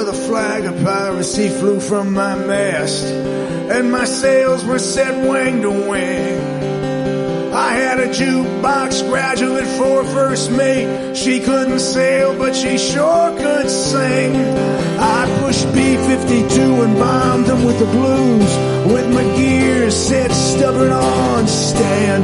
with a flag of piracy flew from my mast, and my sails were set wing to wing. I had a jukebox graduate for first mate. She couldn't sail, but she sure could sing. I pushed B-52 and bombed them with the blues, with my gears set stubborn on stand.